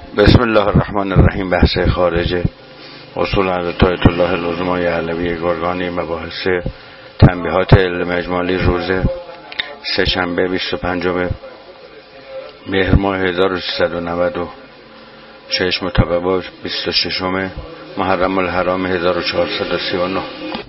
بسم الله الرحمن الرحیم. بحث خارجه اصول حضرت آیت الله العظمی علوی گرگانی، مباحث تنبیهات علم اجمالی، روز سه‌شنبه 25 مهر ماه 1396 مطابق 26 محرم الحرام 1439.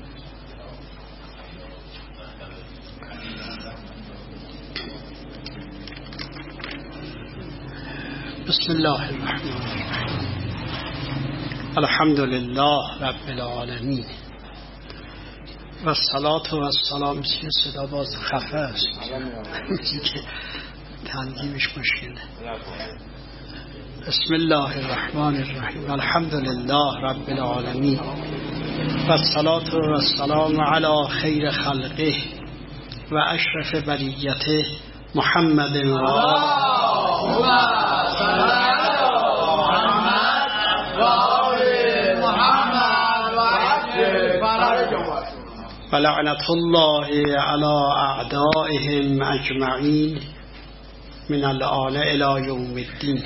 بسم الله الرحمن الرحیم. الحمد لله رب العالمین و الصلاة و السلام. صدا باز خفه است که تنظیمش مشکله. بسم الله الرحمن الرحیم. الحمد لله رب العالمین و الصلاة و السلام علی خیر خلقه و اشرف بریته محمد و لعنت الله علی اعدائهم اجمعین من الآن الی یوم الدین.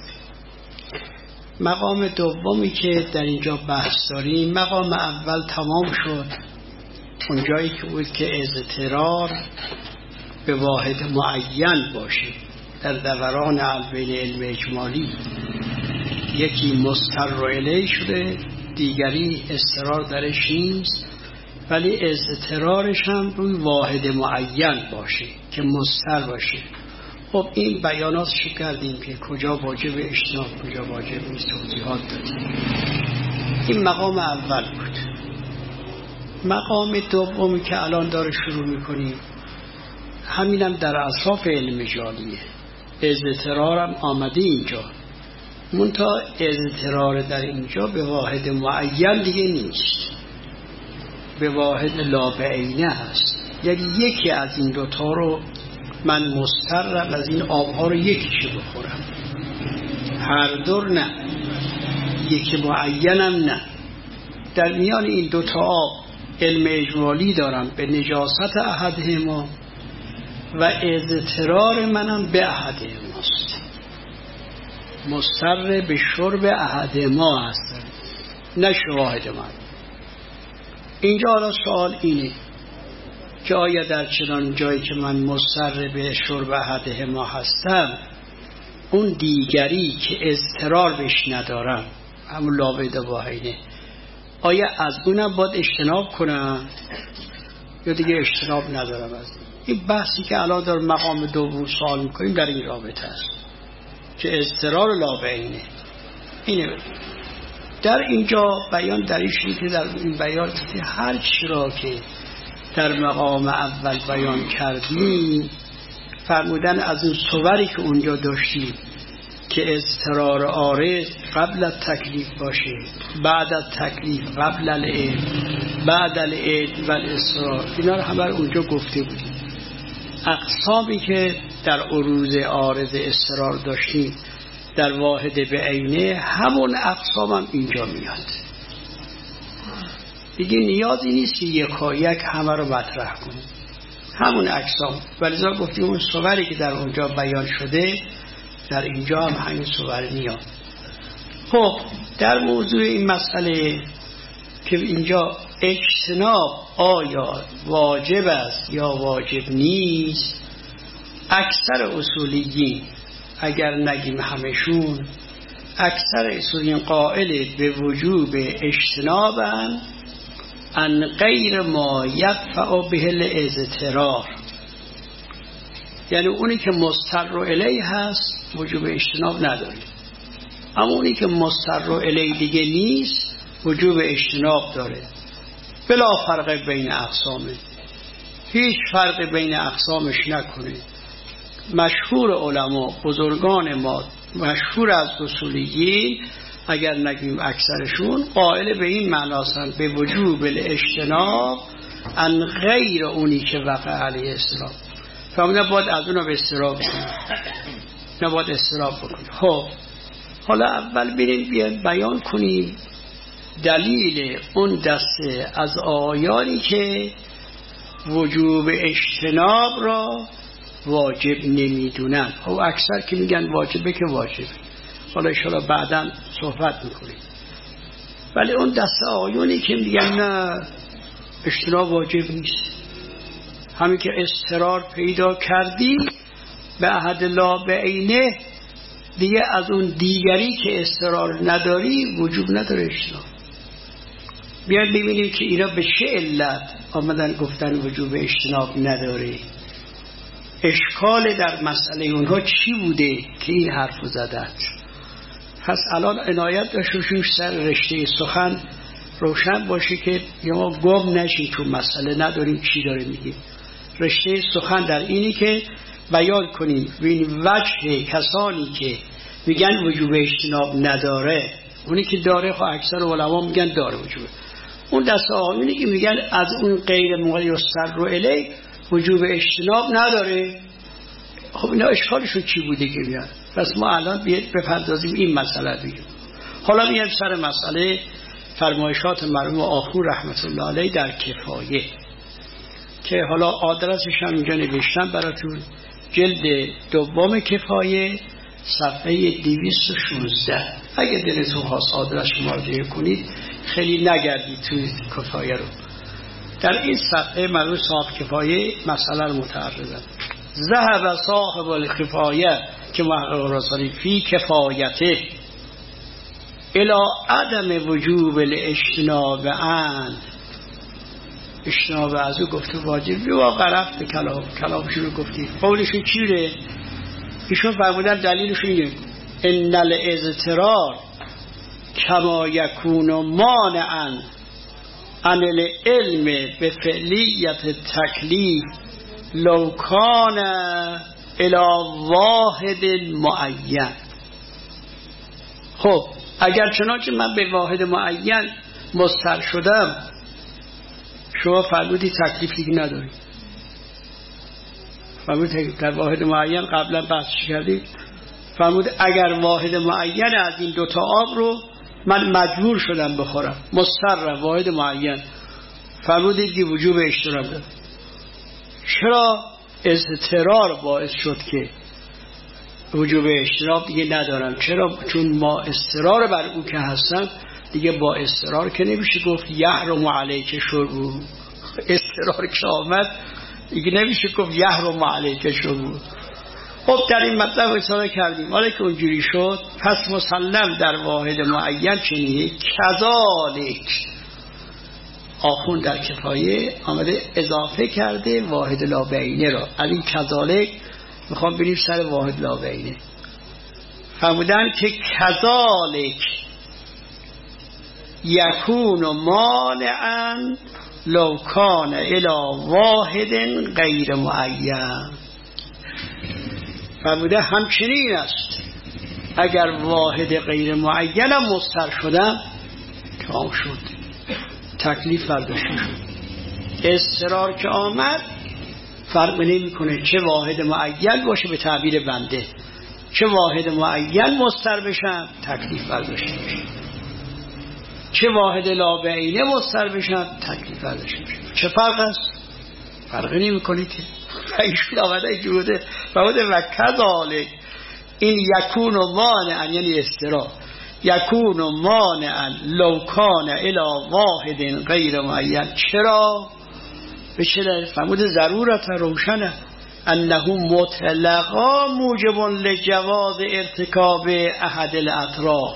مقام دومی که در اینجا بحث داریم، مقام اول تمام شد، اونجایی که بود که اضطرار به واحد معین باشه. در دوران البین علم اجمالی یکی مضطر الیه شده، دیگری اضطرار درش نیست، ولی اضطرارش هم روی واحد معین باشه که مضطر باشه. خب این بیاناتش کردیم که کجا واجب اجتناب، کجا واجب نیست، توضیحات دادیم. این مقام اول بود. مقام دومی که الان داره شروع میکنیم، همینم در اصحاف علم جالیه. اضطرارم آمده اینجا، منتها اضطرار در اینجا به واحد معین دیگه نیست، به واحد لا بعینه هست. یعنی یکی از این دوتا رو من مضطرم از این آبها رو یکیشو بخورم، هر دور نه، یکی معینم نه. در میان این دوتا آب علم اجمالی دارم به نجاست احدهما و اضطرار منم به احدهماست، مضطر به شرب احدهما هستم نه شواهد من. اینجا حالا سوال اینه که آیا در چنان جایی که من مضطر به شرب احدهما هستم، اون دیگری که اضطرار بهش ندارم، همون لاوید واحینه، آیا از اونم باید اجتناب کنم یا دیگه اجتناب ندارم؟ از این بحثی که الان در مقام دوم سوال میکنیم در این رابطه است که اضطرار لاوینه. اینه در اینجا بیان دریشی که در این بیان که هر چی را که در مقام اول بیان کردیم فرمودن از اون صوری که اونجا داشتیم که اضطرار عارض قبل از تکلیف باشه، بعد از تکلیف، قبل العید، بعد العید و الاضطرار، اینا رو همه اونجا گفته بودیم. اقسامی که در عروض عارض اضطرار داشتیم در واحد به عینه، همون اقسام هم اینجا میاد. دیگه نیازی نیست که یکایک همه رو مطرح کنیم، همون اقسام. ولذا گفتیم اون صوری که در اونجا بیان شده در اینجا هم همین صور میاد. خب در موضوع این مسئله که اینجا اجتناب آیا واجب است یا واجب نیست، اکثر اصولیین، اگر نگیم همشون، اکثر اصولیین قائل به وجوب اجتنابن ان غیر ما یدفع به الاضطرار. یعنی اونی که مضطر الیه هست وجوب اجتناب نداره، اما اونی که مضطر الیه دیگه نیست وجوب اجتناب داره، بلا فرق بین اقسامه، هیچ فرق بین اقسامش نکنه. مشهور علما، بزرگان ما، مشهور از اصولیین، اگر نگیم اکثرشون، قائل به این معنی هستند به وجوب الاجتناب ان غیر اونی که وقع علیه استراب. فهمیدن باید از اونها به استراب کنیم، نباید استراب بکنیم. خب حالا اول بیایم بیان کنیم دلیل اون دسته از آیانی که وجوب اجتناب را واجب نمیدونن. خب اکثر که میگن واجبه که واجبه، حالا انشاءالله بعدا صحبت میکنیم. ولی اون دست آقایونی که میگن نه اجتناب واجب نیست، همین که اضطرار پیدا کردی به عهد لا بعینه دیگه از اون دیگری که اضطرار نداری وجوب نداره اجتناب. بیاید ببینیم که اینا به چه علت آمدن گفتن وجوب اجتناب نداره. اشکال در مسئله اونها چی بوده که این حرف زدن؟ پس الان عنایت داشته سر رشته سخن روشن باشه که ما گم نشیم تو مسئله نداریم چی داره میگه. رشته سخن در اینی که بیان کنیم ببین وجه کسانی که میگن وجوب اجتناب نداره، اونی که داره خب اکثر علما میگن داره وجوب. اون دسته آقایونی که میگن از اون غیر میسر رو الی وجوب اجتناب نداره. خب اینا اشکالشون چی بوده که میاد؟ پس ما الان بیاید بپردازیم این مسئله دیگه. حالا میایم سر مسئله فرمایشات مرحوم آخور رحمت الله علیه در کفایه که حالا آدرسش هم اینجا نوشتم براتون، جلد دوم کفایه صفحه 216. اگه دلتون خواست آدرس مراجعه کنید، خیلی نگردید توی کفایه رو. در این صفحه مرحوم صاحب کفایه مسئله رو متعرضن. ذهب صاحب الکفایه که محقق رسالی فی کفایته الی عدم وجوب الاجتناب عن. اجتناب از او گفته واجب و غرفت کلامشون رو گفتی. قولشون چیره؟ ایشون فرمودن دلیلشون اینه ان الاضطرار کما یکون مانعا عن العلم بفعلیت تکلیف لو کان الی واحد معین. خب اگر چنانچه من به واحد معین مضطر شدم، شما فرمودی تکلیف دیگه نداری، فرمود در واحد معین قبلا بحثش کردیم، فرمود اگر واحد معین از این دوتا آب رو من مجبور شدم بخورم، مضطر واحد معین، فرمودید که وجوب اجتناب داره. چرا؟ اضطرار باعث شد که وجوب اجتناب دیگه ندارم. چرا؟ چون ما اضطرار بر او که هستم دیگه با اضطرار که نمیشه گفت یحرم علیک شربو. اضطرار که آمد دیگه نمیشه گفت یحرم علیک شربو. خب در این مطلب اشاره کردیم. حالا که اونجوری شد پس مسلم در واحد معین چنینه. کذالک آخوند در کفایه آمده اضافه کرده واحد لابعینه را. از این کذالک میخوام بریم سر واحد لابعینه. فرمودن که کذالک یکون مانعا لو کان الی واحد غیر معین. فرموده همچنین است اگر واحد غیر معینم مضطر شدم تمام شد، تکلیف برداشته شد. اضطرار که آمد فرق نمی کنه چه واحد معین باشه به تعبیر بنده، چه واحد معین مضطر بشم تکلیف برداشته بشه، چه واحد لابعینه مضطر بشم تکلیف برداشته بشه. چه فرق است؟ فرق نمی کنه که ایشون آمده جوده فرموده و کذالک این یکون و مانعا، یعنی اضطرار یکون و مانعا لو کان الی واحد غیر معین. چرا؟ به چه؟ فرموده ضرورت روشنه انه مطلقا موجب لجواز ارتکاب احد الاطراف.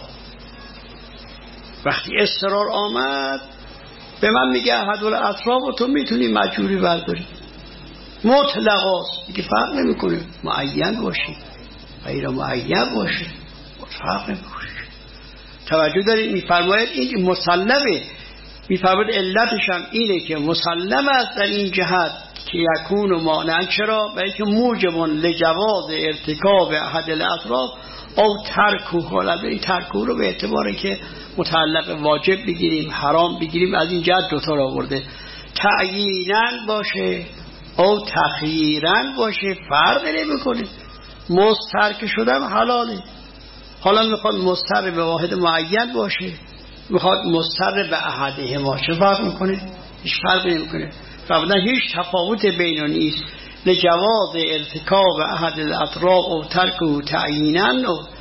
وقتی اضطرار آمد به من میگه احد الاطراف و تو میتونی مجبوری برداری، مطلقاست دیگه فرق نمیکنه معین باشه غیر معین باشه فرق نمیکنه. توجه دارید؟ میفرماید این مسلمه، میفرماید علتش هم اینه که مسلم است در این جهت که یکون و مانع. چرا؟ برای که موجب لجواز ارتکاب احد الاطراف او ترکه. این ترکه رو به اعتباری که متعلق واجب بگیریم حرام بگیریم از این جهت دوتا را آورده، تعییناً باشه او تخییراً باشه فرق نمیکنه. مضطر که شدم حلاله. حالا میخواد مضطر به واحد معین باشه، میخواد مضطر به احدهما، چه فرق میکنه؟ هیچ فرق نمیکنه. فرمودن هیچ تفاوت بین نیست لجواز ارتکاب احد الاطراف و ترک و تعییناً.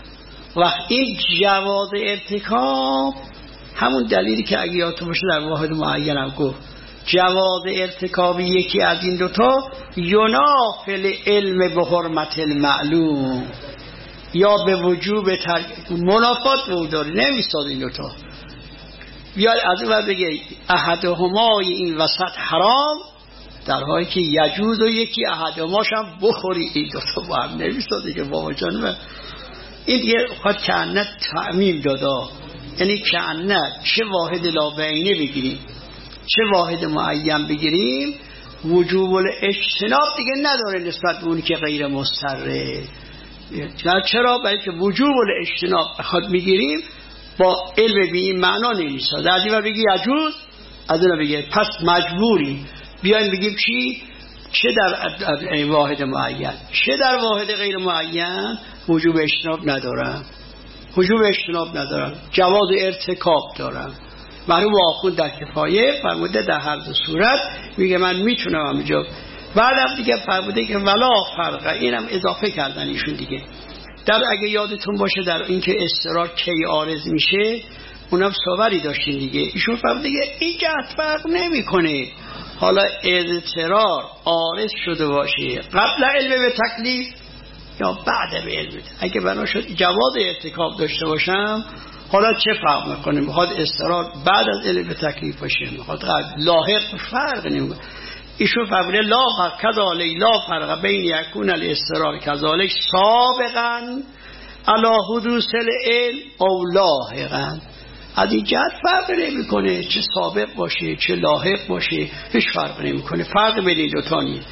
و این جواز ارتکاب همون دلیلی که اگه یادتون باشه در واحد معین هم گفت جواز ارتکاب یکی از این دوتا ینافل علم به حرمت المعلوم، یا به وجوب منافات بود داره، نمیستاد این دوتا. بیاد از اون بگه احدهمای این وسط حرام، در حالی که یجوز و یکی احدهماش هم بخوری، این دوتا با هم نمیستاد دیگه. بابا جان این دیگه خواهد کعنت تعمیم دادا، یعنی کعنت چه واحد لابعینه بگیریم چه واحد معین بگیریم وجوب الاجتناب دیگه نداره نسبت به اونی که غیر مضطره. چرا؟ برای که وجوب الاجتناب بخواد میگیریم با علم به این معنا نیست. از این بگی یجوز، از اون بگی پس مجبوری بیایم بگیم چی؟ چه در واحد معین چه در واحد غیر معین وجوب اجتناب ندارم، وجوب اجتناب ندارم، جواز ارتکاب دارم. مرحوم آخوند در کفایه فرموده در هر دو صورت میگه من میتونم همینجا. بعدم دیگه فرموده که ولا فرقه، اینم اضافه کردن ایشون دیگه. در اگه یادتون باشه در اینکه اضطرار کی عارض میشه اونم صوری داشتین دیگه. ایشون فرموده این جهت فرق نمیکنه حالا اضطرار عارض شده باشه قبل علم به تکلیف یا بعد به علم. اگه بنا شد جواز ارتکاب داشته باشم حالا چه فرق میکنه؟ میخواد اضطرار بعد از علم به تکلیف باشه، میخواد لاحق، فرق نمیکنه. ایشون فرموده لا فرق کذالک لا فرق بین یکون الاضطرار کذالک سابقا علی حدوث العلم او لاحقا. از این جهت فرق نمیکنه چه سابق باشه چه لاحق باشه، هیچ فرق نمیکنه. فرق بین دو تا نیست.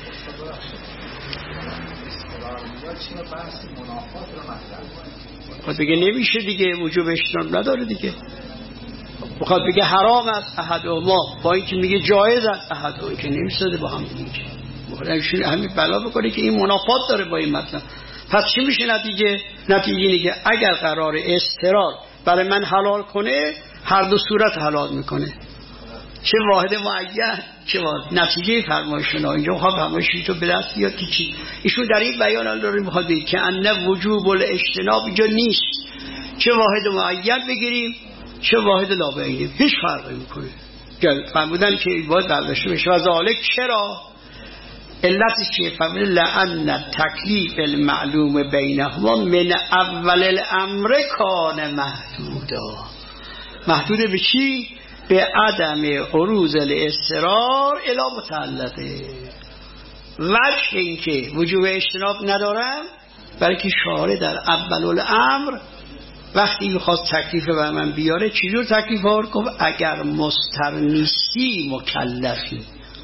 خود بگه نمیشه دیگه، وجوب اجتناب نداره دیگه. بخواد بگه حرام است احدهما با اینکه میگه جایز است احدهما، که نمیساده با هم دیگه. بخواد همین بلا بکنه که این منافات داره با این مطلب. پس چی میشه نتیجه؟ نتیجه اینه که اگر قرار اضطرار برای من حلال کنه هر دو صورت حلال میکنه، چه واحد معین چه واحد. نتیجه فرمایشون اینجا میخواد فرمایشی تو به دست بیاد که چی؟ ایشون در این بیان داره میخواد بگه که ان وجوب الاجتناب اینجا نیست، چه واحد معین بگیریم چه واحد لابعینه هیچ فرقی میکنه. فرمودن که باید برداشته بشه. و ذالک چرا؟ علتش چیه؟ فرموده لأن تکلیف المعلوم بینهما من اول الامر کان محدودا. محدود به چی؟ به عدم عروض الاضطرار الی متعلقه. وجه این که وجوب اجتناب ندارم برای که شارع در اول الامر وقتی میخواد تکلیف بر من بیاره چجور تکلیف ها رو گفت؟ اگر مضطر نیستی مکلفی،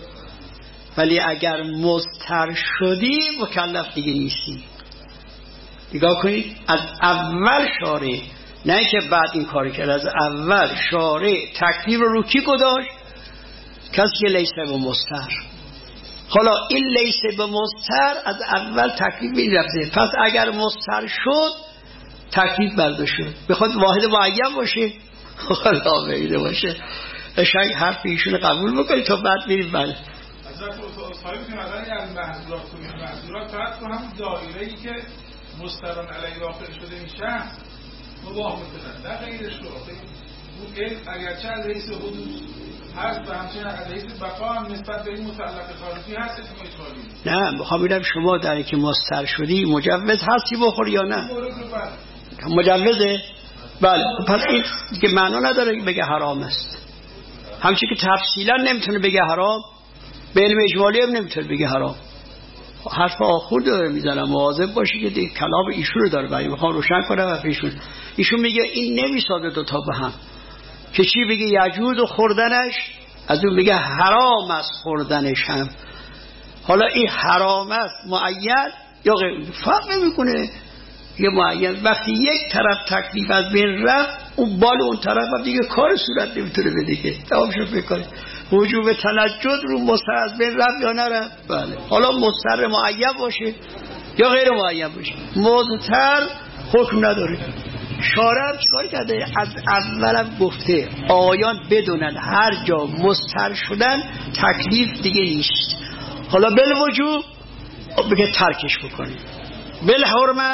ولی اگر مضطر شدی مکلف دیگه نیستی. نگاه کنید از اول شارع، نه که بعد این کاری کرد، از اول شارع تکلیف رو کی گذاشت؟ کسی که لیسه به مضطر. حالا این لیسه به مضطر از اول تکلیف این رفته، پس اگر مضطر شد تکلیف برداشت شد. بخواد واحد معین باشه حالا بیده باشه. اشک حرف ایشون قبول بکنی تا بعد میریم. بله صاحب که نظری از محصولات کنیم، محصولات فقط تو همون دایره‌ای که مستران علیه داخل شده این شخص مباح میکنن، نه غیرش رو. اون علم اگرچه از حیث حدوث هست و همچنین از حیث بقا هم نسبت به این متعلق خارجی هست اتماعی چالی. نه میخوام ببینم شما در که مستر شدی مجوز هستی بخوری یا نه؟ مجوزه؟ بله. پس این که معنا نداره بگه حرام است، همچنین که تفصیلا نمیتونه بگه حرام، به علم اجمالی هم نمیتونه بگه حرام. حرف آخر داره میزنم، مواظب باشی که دیگه کلام ایشون رو داره برای میخوام روشن کنم. و ایشون میگه این نمیساده دوتا به هم، که چی بگه یجوز و خوردنش، از اون بگه حرام است خوردنش هم. حالا این حرام است معین یا غیر فرق نمیکنه. یه معین وقتی یک طرف تکلیف از بین رفت اون بال اون طرف هم دیگه کار صورت نمیتونه بده که تمام شد. بکنه وجوب تنجد رو مستر از بین رفت یا نرفت. بله. حالا مستر معین باشه یا غیر معین باشه مضطر حکم نداره. شارع هم چیکار کرده؟ از اولم گفته آیان بدونن هر جا مستر شدن تکلیف دیگه نیست. حالا بالوجوب بگه ترکش بکنه، بالحرمه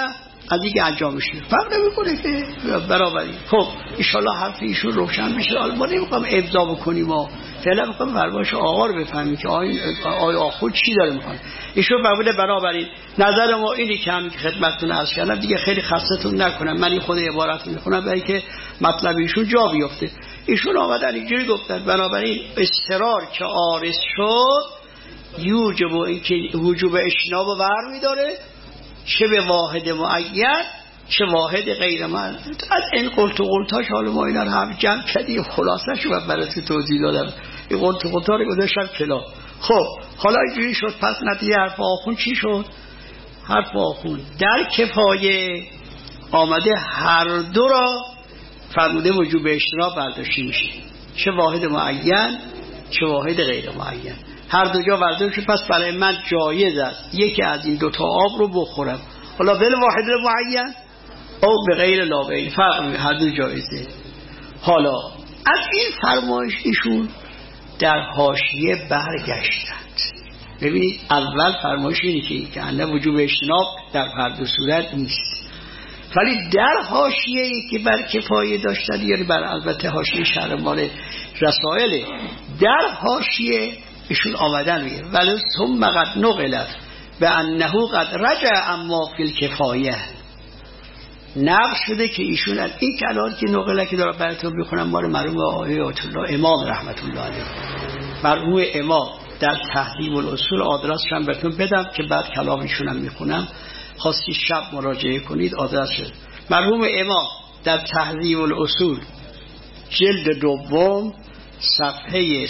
از اینکه انجامش میده فرق نمیکنه که برابری. خب ان حرف ایشون روشن بشه. ما نمیخوام ابضا بکنیم و فعلا میخوام فرمایش آقا رو بفهمیم که آقا خود چی داره میکنه. ایشون فرموده برابری. نظر ما اینی که هم خدمتتون عرض کردم دیگه خیلی خستتون نکنم، من این خود عبارت میخونم برای که مطلب ایشون جا بیفته. ایشون آمدن اینجوری گفتن بنابراین اضطرار که عارض شد یوجب اینکه وجوب اجتناب رو برمی‌داره، چه به واحد معین چه واحد غیر معین. از این قلت و قلتاش حالا ما اینا رو هم جمع کردیم خلاصش رو براتون توضیح دادم. این قلت و قلتا رو گذاشتم کلا. خب حالا اینجوری شد پس نتیجه حرف آخون چی شد؟ حرف آخون در کفایه آمده هر دو را فرموده وجوب اجتناب برداشته میشه، چه واحد معین چه واحد غیر معین. هر دو جا برداشته شد. پس برای من جایز است یکی از این دوتا آب رو بخورم، حالا بل واحد معین او به غیر لابعین فرق هر دو جایزه. حالا از این فرمایش ایشون در حاشیه برگشتند. ببینید اول فرمایش اینه که انه وجوب اجتناب در هر دو صورت نیست، ولی در حاشیه‌ای که بر کفایه داشتن، یعنی بر البته حاشیه شرح مال رسائل، در حاشیه ایشون آمدن میگه ولی ثم قد نقلت به انه قد رجع اما فی الکفایه. نقل شده که ایشون از این کلام که نقله که دارم براتون میخونم مال مرحوم آیت الله امام رحمت الله علیه، مرحوم امام در تهذیب الاصول آدرسش هم براتون بدم که بعد کلامشون هم میخونم، خواستی شب مراجعه کنید آدرس شد. مرحوم امام در تهذیب الاصول جلد دوم صفحه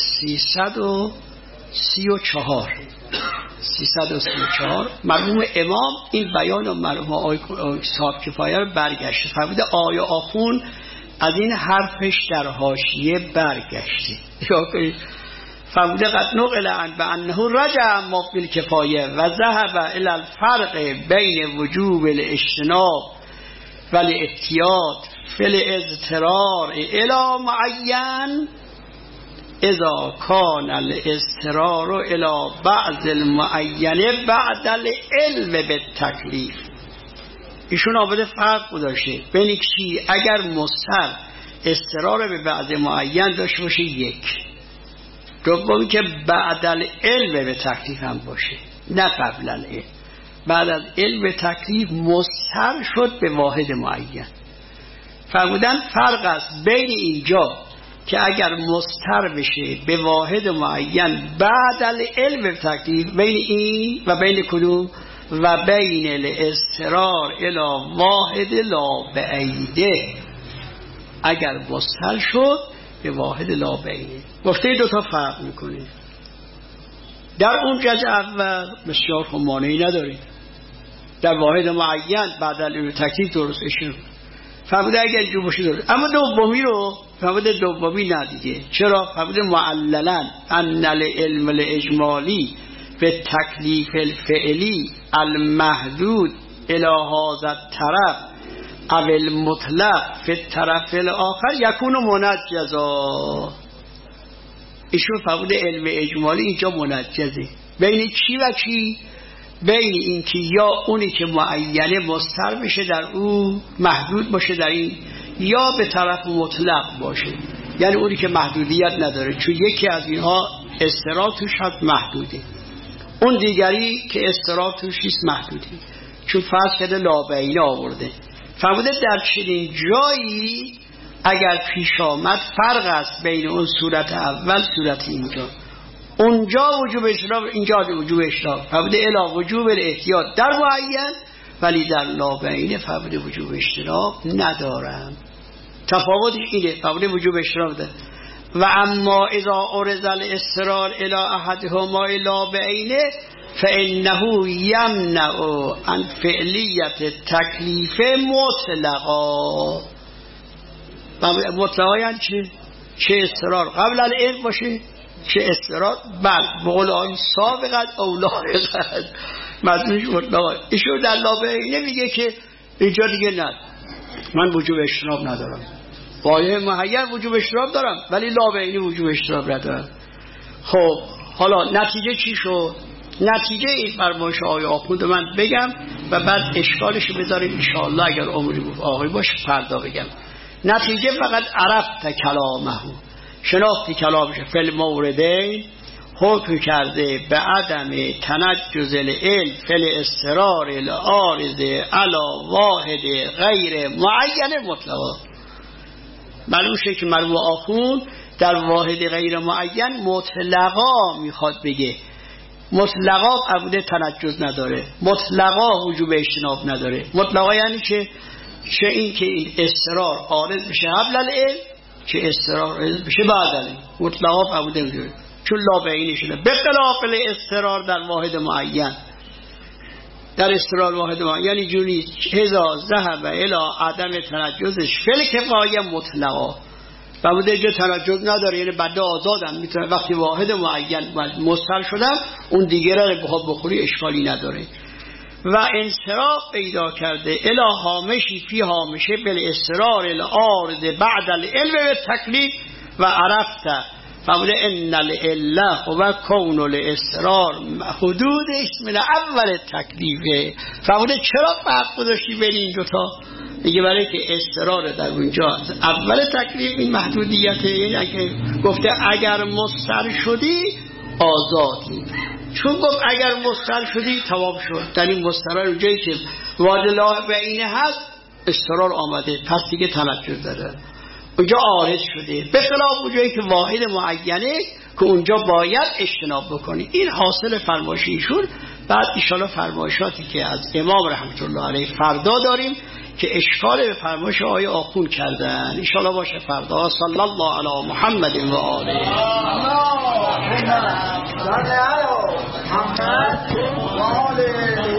334 مرحوم امام این بیان و مرحوم آقای صاحب کفایه رو برگشته، فرموده آیا آخون از این حرفش در حاشیه برگشته. فرموده قد نقل عن بانه رجع ما فی الکفایه و ذهب الی الفرق بین وجوب الاجتناب و الاحتیاط فی الاضطرار الی معین اذا کان الاضطرار الی بعض المعین بعد العلم بالتکلیف. ایشون آمده فرق گذاشته بین چی اگر مضطر اضطرار به بعض معین داشته باشه، یک، دومی که بعد العلم به تکلیف هم باشه، نه قبل العلم. بعد از علم به تکلیف مضطر شد به واحد معین. فرمودن فرق است بین اینجا که اگر مضطر بشه به واحد معین بعد العلم به تکلیف، بین این و بین کدوم؟ و بین الاضطرار الی واحد لا بعیده. اگر مضطر شد به واحد لا بعیده. گفته دوتا فرق میکنه. در اون جز اول بسیار مانعی نداره، در واحد معین بعد العلم تکلیف درست اشاره فرموده اگر اینجور باشه درست. اما دومی رو فرموده دومی نه دیگه. چرا؟ فرموده معللا ان العلم الاجمالی به تکلیف الفعلی المحدود الی هذا الطرف او المطلق فی الطرف الاخر یکون منجزا. ایشون فرموده علم اجمالی اینجا منجزه بین چی و چی؟ بین این که یا اونی که معینه مضطر بشه در اون محدود باشه در این، یا به طرف مطلق باشه، یعنی اونی که محدودیت نداره، چون یکی از اینها اضطراب توش هست محدوده، اون دیگری که اضطراب توش نیست محدوده، چون فرض کرده لابعینه آورده. فرموده در چنین جایی اگر پیش آمد فرق است بین اون صورت اول صورت اینجا، اونجا وجوب اجتناب اینجا وجوب اجتناب. فرموده الی وجوب الاحتیاط در معین ولی در لابعینه فرموده وجوب اجتناب ندارم. تفاوت اینه، فرموده وجوب اجتناب ده. و اما اذا عرض الاضطرار الی احدهما لابعینه فانه یمنع عن فعلیت تکلیف مطلقا. مطلقا یعنی چه اضطرار قبل العلم باشه چه اضطرار بعد، بقول آن سابقت او لاحقت مضمونش مطلقا. ایشون در لابعینه میگه که اینجا دیگه نه، من وجوب اجتناب ندارم، واحد معین وجوب اجتناب دارم ولی لابعینه وجوب اجتناب ندارم. خب حالا نتیجه چی شد؟ نتیجه این فرمایش آقای آخوند من بگم و بعد اشکالش بذاریم انشاءالله اگر عمری آقای باشه فردا بگم. نتیجه فقط عرفت کلامه، شناختی کلامش فی موردین، حکم کرده به عدم تنجز العلم فی الاضطرار العارض علی واحد غیر معین مطلقا. معلوم شد که مرحوم آخوند در واحد غیر معین مطلقا میخواد بگه، مطلقا عبوده تنجز نداره، مطلقا وجوب اجتناب نداره. مطلقا یعنی چه این که این اضطرار عارض بشه قبل العلم، چه اضطرار عارض بشه بعد العلم. مطلقا عبوده میگه چون لا بینی شده به خلاف الاضطرار در واحد معین. در اضطرار واحد معین یعنی جوری هزا ذهب الی عدم تنجزش فل کفایه مطلقا و بوده جا تنجز نداره، یعنی بنده آزادم میتونه وقتی واحد معین مستر شدم اون دیگه را بخواد بخوری اشکالی نداره. و انصراف پیدا کرده الی هامشی فی هامشه بالاضطرار العارض بعد العلم و تکلیف و عرفت فبوده ان العله و کون الاضطرار حدودش من اول تکلیفه. فبوده چرا فرق گذاشتی بین این دوتا؟ دیگه برای که اضطرار در اونجا اول تکلیف این محدودیته، یعنی که گفته اگر مستر شدی آزادی، چون گفت اگر مستر شدی تمام شد. در این مسترار اونجایی که واجلاه به اینه هست اضطرار آمده، پس دیگه تنجز داره، اونجا عارض شده، به خلاف اونجایی که واحد معینه که اونجا باید اجتناب بکنی. این حاصل فرمایش ایشون. بعد انشاءالله فرمایشاتی که از امام رحمت الله علیه فردا داریم که اشکال به فرمایش آقای آخوند کردن انشاءالله باشه فردا. صلی الله علی محمد و آله. اللهم صل علی محمد و آله